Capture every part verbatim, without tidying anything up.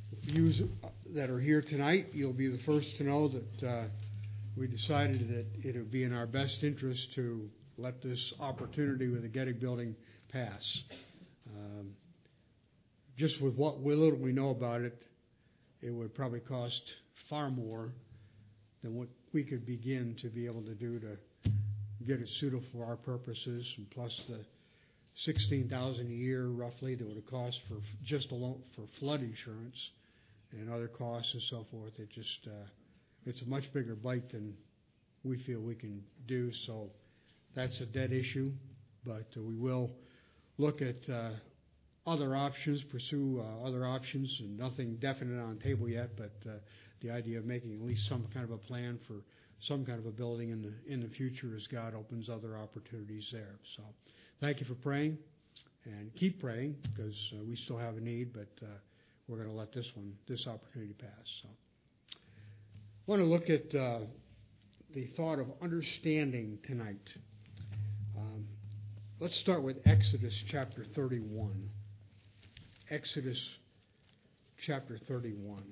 you that are here tonight, you'll be the first to know that uh, we decided that it would be in our best interest to let this opportunity with the Gettig Building pass. Um, just with what little we know about it, it would probably cost far more than what we could begin to be able to do to get it suitable for our purposes, and plus the sixteen thousand dollars a year roughly that would have cost for just alone for flood insurance and other costs and so forth. It just uh, it's a much bigger bite than we feel we can do. So that's a dead issue, but uh, we will look at uh, other options, pursue uh, other options, and nothing definite on the table yet, but uh, the idea of making at least some kind of a plan for some kind of a building in the in the future as God opens other opportunities there. So thank you for praying, and keep praying, because uh, we still have a need, but uh, we're going to let this one, this opportunity pass. So I want to look at uh, the thought of understanding tonight. Um, let's start with Exodus chapter thirty-one. Exodus chapter thirty-one.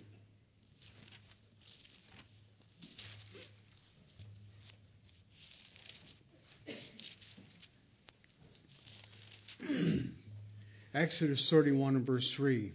Exodus thirty-one and verse three.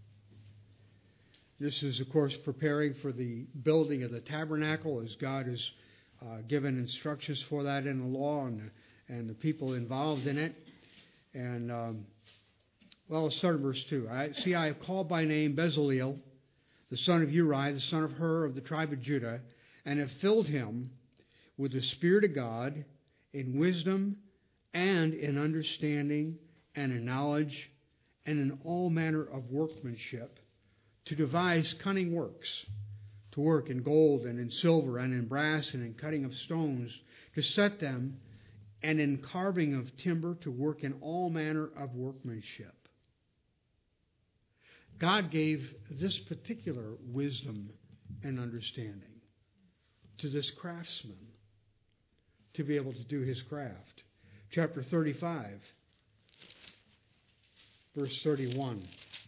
This is, of course, preparing for the building of the tabernacle, as God has uh, given instructions for that in the law, and, and the people involved in it. And, um, well, let's start at verse two. I, See, I have called by name Bezaleel, the son of Uri, the son of Hur, of the tribe of Judah, and have filled him with the Spirit of God, in wisdom and in understanding and in knowledge and in all manner of workmanship, to devise cunning works, to work in gold and in silver and in brass and in cutting of stones, to set them, and in carving of timber, to work in all manner of workmanship. God gave this particular wisdom and understanding to this craftsman to be able to do his craft. Chapter thirty-five, verse thirty-one.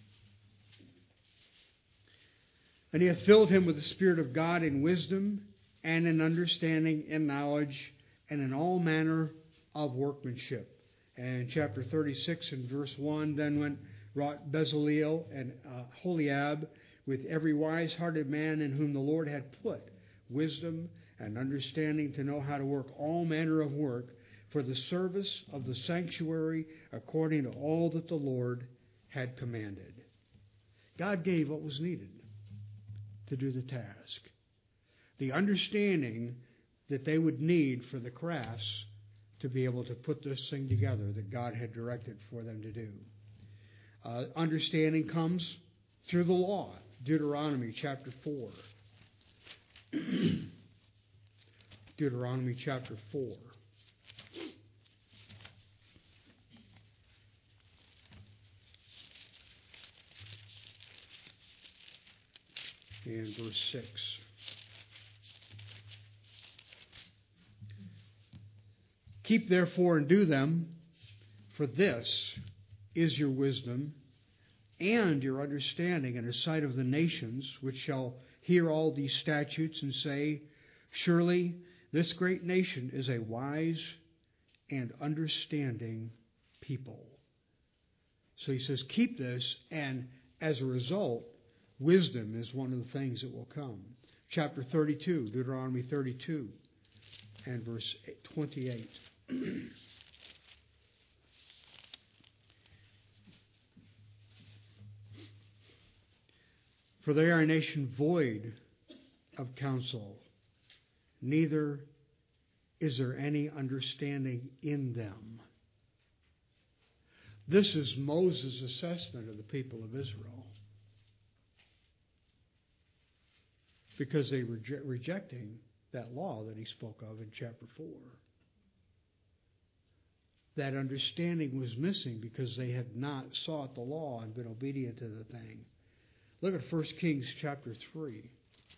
And he hath filled him with the Spirit of God in wisdom and in understanding and knowledge and in all manner of workmanship. And chapter thirty-six and verse one, then went wrought Bezaleel and uh, Holiab with every wise-hearted man in whom the Lord had put wisdom and understanding to know how to work all manner of work for the service of the sanctuary according to all that the Lord had commanded. God gave what was needed to do the task. The understanding that they would need for the crafts to be able to put this thing together that God had directed for them to do. Uh, understanding comes through the law. Deuteronomy chapter four. Deuteronomy chapter four. And verse six. Keep therefore and do them, for this is your wisdom and your understanding in the sight of the nations, which shall hear all these statutes and say, surely this great nation is a wise and understanding people. So he says, keep this, and as a result, wisdom is one of the things that will come. Chapter thirty-two, Deuteronomy thirty-two, and verse twenty-eight. For they are a nation void of counsel, neither is there any understanding in them. This is Moses' assessment of the people of Israel, because they were reje- rejecting that law that he spoke of in chapter four. That understanding was missing because they had not sought the law and been obedient to the thing. Look at First Kings chapter three.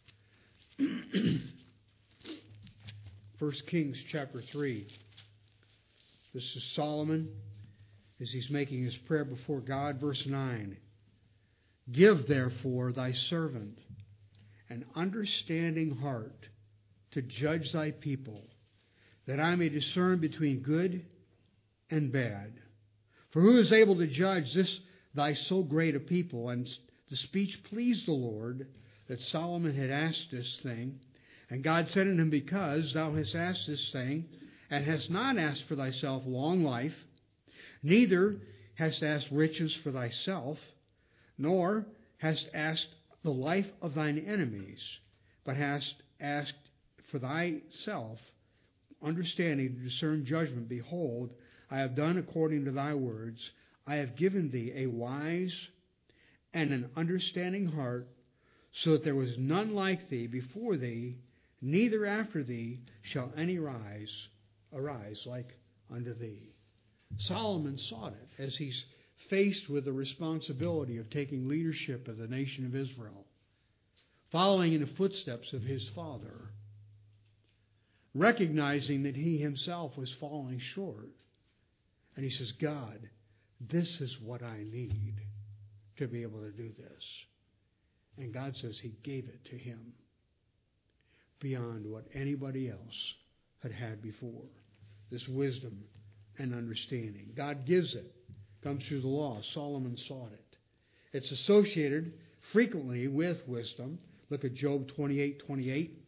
First Kings chapter three. This is Solomon as he's making his prayer before God. Verse nine. Give, therefore, thy servant an understanding heart to judge thy people, that I may discern between good and bad. For who is able to judge this thy so great a people? And the speech pleased the Lord, that Solomon had asked this thing. And God said unto him, Because thou hast asked this thing, and hast not asked for thyself long life, neither hast asked riches for thyself, nor hast asked the life of thine enemies, but hast asked for thyself understanding to discern judgment. Behold, I have done according to thy words. I have given thee a wise and an understanding heart, so that there was none like thee before thee, neither after thee shall any rise arise like unto thee. Solomon sought it as he's faced with the responsibility of taking leadership of the nation of Israel, following in the footsteps of his father, recognizing that he himself was falling short. And he says, God, this is what I need to be able to do this. And God says he gave it to him beyond what anybody else had had before. This wisdom and understanding. God gives it. Comes through the law. Solomon sought it. It's associated frequently with wisdom. Look at Job twenty-eight twenty-eight.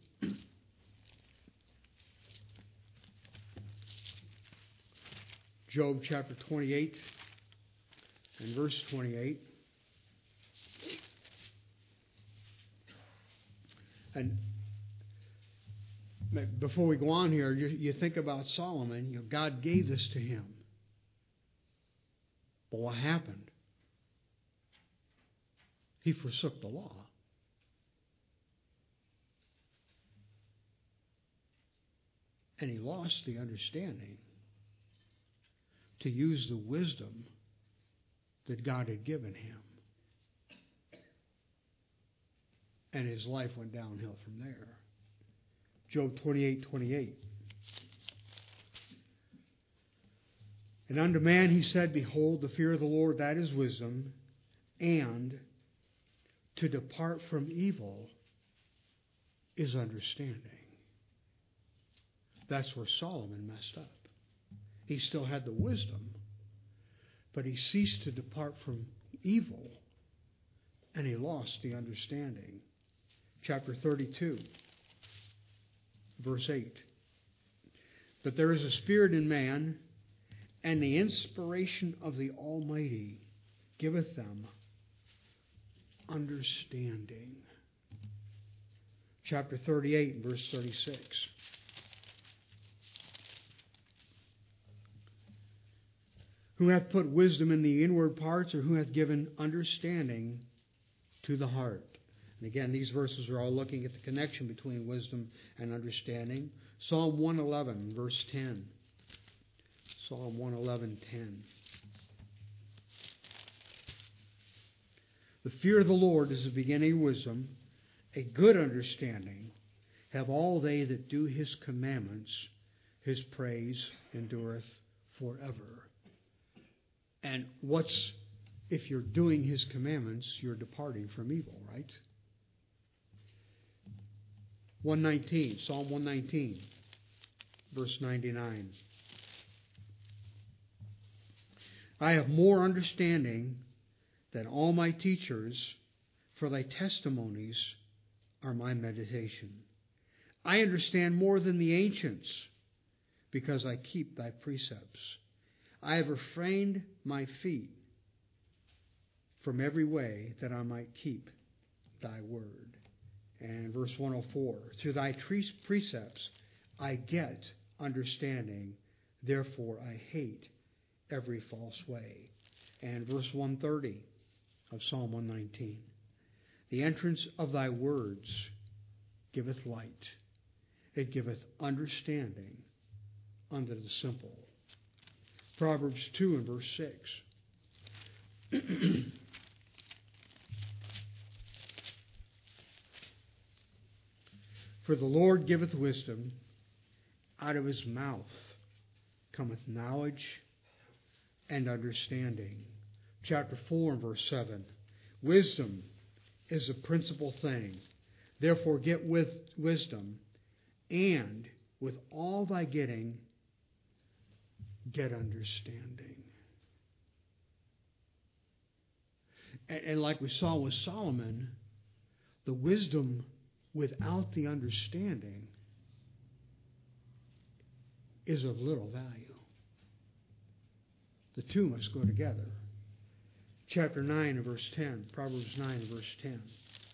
Job chapter twenty-eight and verse twenty-eight. And before we go on here, you, you think about Solomon. You know, God gave this to him. But what happened? He forsook the law. And he lost the understanding to use the wisdom that God had given him. And his life went downhill from there. Job twenty-eight twenty-eight. And unto man he said, Behold, the fear of the Lord, that is wisdom, and to depart from evil is understanding. That's where Solomon messed up. He still had the wisdom, but he ceased to depart from evil, and he lost the understanding. Chapter thirty-two, verse eight. But there is a spirit in man, and the inspiration of the Almighty giveth them understanding. Chapter thirty-eight, verse thirty-six. Who hath put wisdom in the inward parts, or who hath given understanding to the heart? And again, these verses are all looking at the connection between wisdom and understanding. Psalm one eleven, verse ten. Psalm one eleven, ten. The fear of the Lord is the beginning of wisdom. A good understanding have all they that do his commandments. His praise endureth forever. And what's, if you're doing his commandments, you're departing from evil, right? one nineteen, Psalm one nineteen, verse ninety-nine. I have more understanding than all my teachers, for thy testimonies are my meditation. I understand more than the ancients, because I keep thy precepts. I have refrained my feet from every way, that I might keep thy word. And verse one oh four, through thy precepts I get understanding, therefore I hate every false way. And verse one thirty of Psalm one nineteen, the entrance of thy words giveth light, it giveth understanding unto the simple. Proverbs two and verse six. For the Lord giveth wisdom, out of his mouth cometh knowledge and understanding. Chapter four and verse seven. Wisdom is a principal thing. Therefore get with wisdom, and with all thy getting, get understanding. And, and like we saw with Solomon, the wisdom without the understanding is of little value. The two must go together. Chapter nine and verse ten, Proverbs nine and verse ten.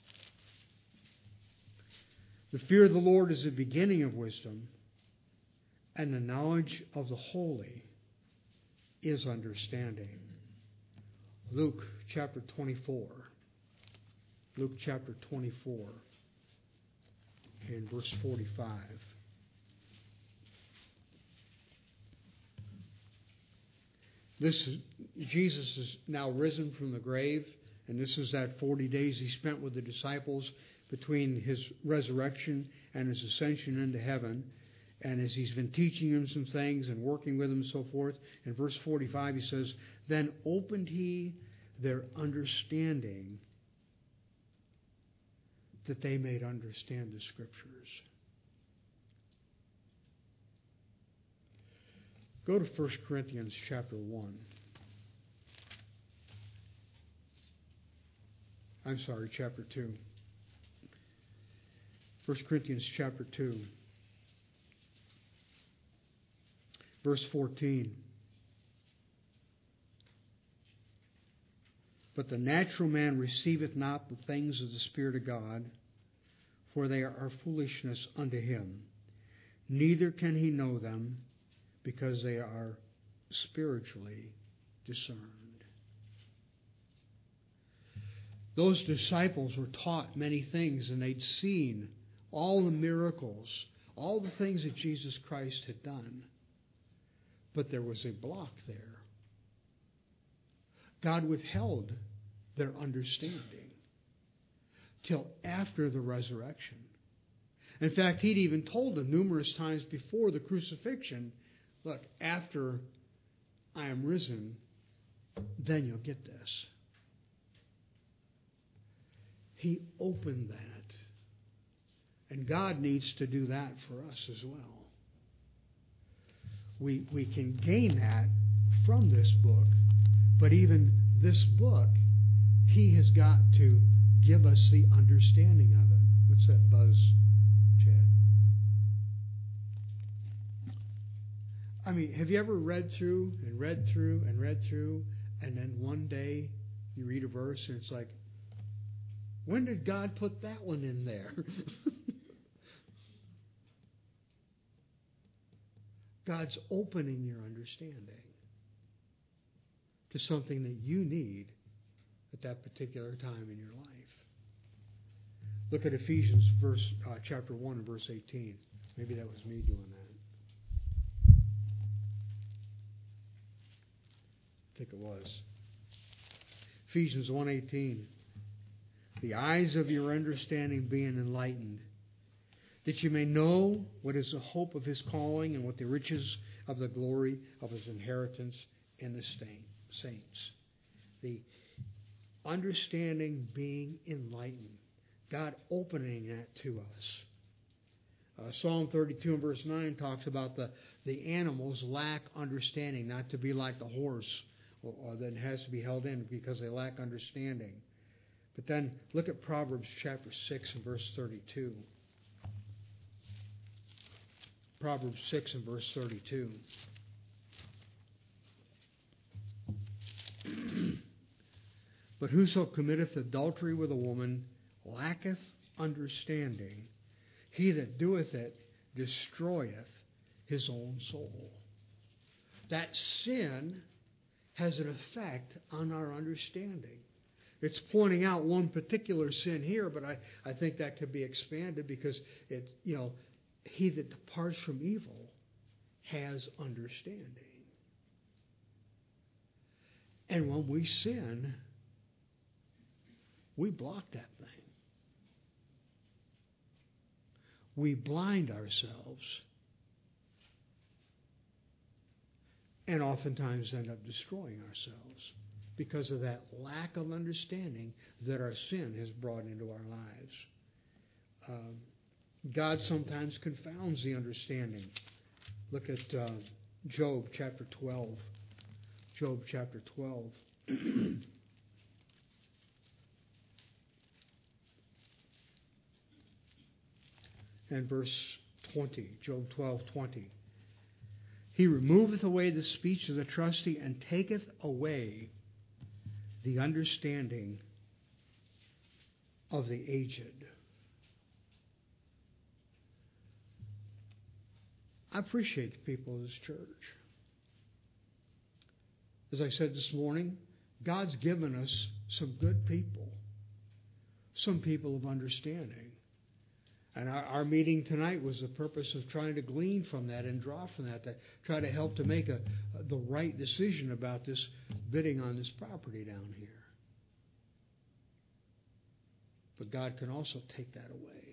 The fear of the Lord is the beginning of wisdom, and the knowledge of the holy is understanding. Luke chapter twenty-four. Luke chapter twenty-four and verse forty-five. This is, Jesus is now risen from the grave, and this is that forty days he spent with the disciples between his resurrection and his ascension into heaven. And as he's been teaching them some things and working with them and so forth, in verse forty-five he says, "Then opened he their understanding, that they may understand the Scriptures." Go to First Corinthians chapter one. I'm sorry, chapter two. First Corinthians chapter two. Verse fourteen. "But the natural man receiveth not the things of the Spirit of God, for they are foolishness unto him. Neither can he know them, because they are spiritually discerned." Those disciples were taught many things, and they'd seen all the miracles, all the things that Jesus Christ had done. But there was a block there. God withheld their understanding till after the resurrection. In fact, he'd even told them numerous times before the crucifixion, look, after I am risen, then you'll get this. He opened that. And God needs to do that for us as well. We, we can gain that from this book, but even this book, he has got to give us the understanding of it. What's that buzz, Chad? I mean, have you ever read through and read through and read through, and then one day you read a verse and it's like, when did God put that one in there? God's opening your understanding to something that you need at that particular time in your life. Look at Ephesians verse uh, chapter one and verse eighteen. Maybe that was me doing that. I think it was. Ephesians one eighteen. "The eyes of your understanding being enlightened, that you may know what is the hope of his calling and what the riches of the glory of his inheritance in the saints." The understanding being enlightened. God opening that to us. Uh, Psalm thirty-two and verse nine talks about the, the animals lack understanding, not to be like the horse, or, or that has to be held in because they lack understanding. But then look at Proverbs chapter six and verse thirty-two. Proverbs six and verse thirty-two. "But whoso committeth adultery with a woman lacketh understanding. He that doeth it destroyeth his own soul." That sin has an effect on our understanding. It's pointing out one particular sin here, but I, I think that could be expanded because it, you know, he that departs from evil has understanding. And when we sin, we block that thing. We blind ourselves and oftentimes end up destroying ourselves. because of that lack of understanding that our sin has brought into our lives. Um, God sometimes confounds the understanding. Look at uh, Job chapter twelve. Job chapter twelve. And verse twenty. Job twelve twenty. He removeth away the speech of the trusty, and taketh away the understanding of the aged. I appreciate the people of this church. As I said this morning, God's given us some good people, some people of understanding. And our, our meeting tonight was the purpose of trying to glean from that and draw from that, to try to help to make a, the right decision about this bidding on this property down here. But God can also take that away.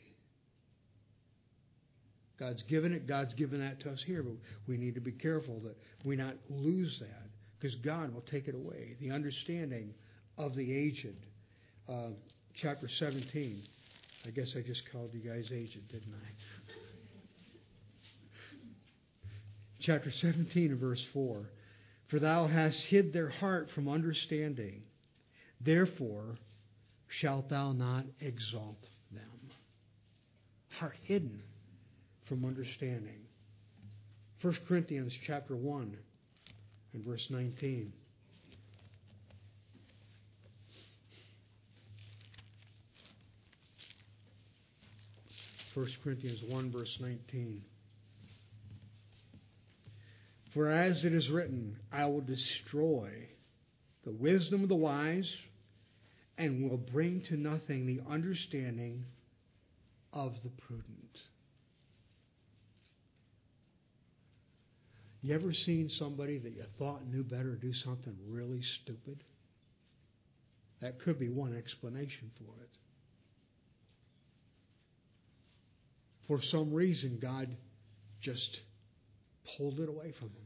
God's given it. God's given that to us here. But we need to be careful that we not lose that, because God will take it away. The understanding of the aged. Uh, chapter seventeen. I guess I just called you guys aged, didn't I? Chapter seventeen and verse four. For thou hast hid their heart from understanding. Therefore shalt thou not exalt them. Heart hidden from understanding. First Corinthians chapter one and verse nineteen. First Corinthians one verse nineteen. For as it is written, I will destroy the wisdom of the wise, and will bring to nothing the understanding of the prudent. You ever seen somebody that you thought knew better do something really stupid? That could be one explanation for it. For some reason, God just pulled it away from them.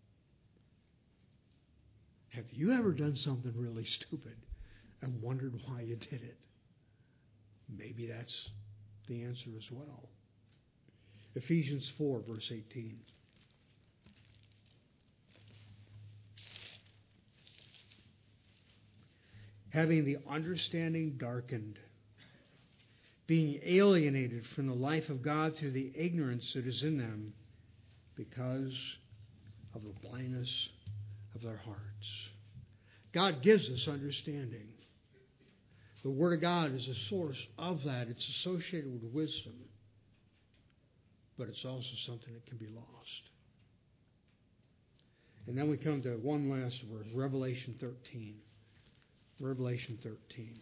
Have you ever done something really stupid and wondered why you did it? Maybe that's the answer as well. Ephesians four, verse eighteen. Having the understanding darkened, being alienated from the life of God through the ignorance that is in them because of the blindness of their hearts. God gives us understanding. The Word of God is a source of that. It's associated with wisdom. But it's also something that can be lost. And then we come to one last verse, Revelation thirteen. Revelation thirteen.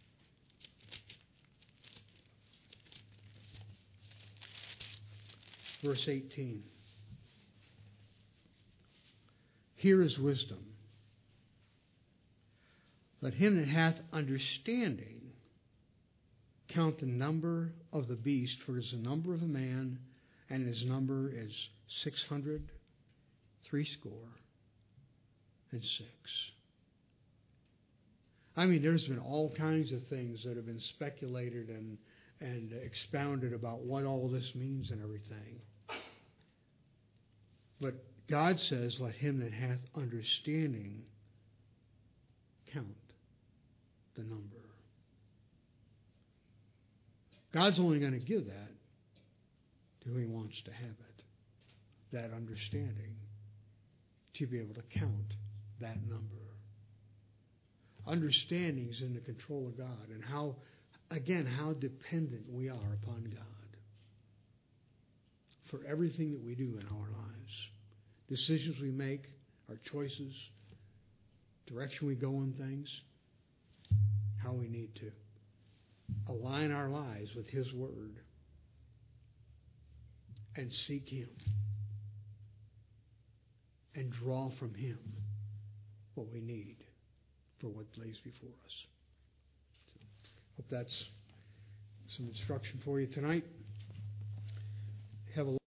Verse eighteen. Here is wisdom. Let him that hath understanding count the number of the beast, for it is the number of a man, and his number is six hundred threescore and six. I mean, there's been all kinds of things that have been speculated and and expounded about what all this means and everything. But God says, let him that hath understanding count the number. God's only going to give that to who he wants to have it. That understanding, to be able to count that number. Understanding is in the control of God, and how, again, how dependent we are upon God for everything that we do in our lives. Decisions we make, our choices, direction we go in things, how we need to align our lives with his word and seek him and draw from him what we need for what lays before us. So, hope that's some instruction for you tonight. Have a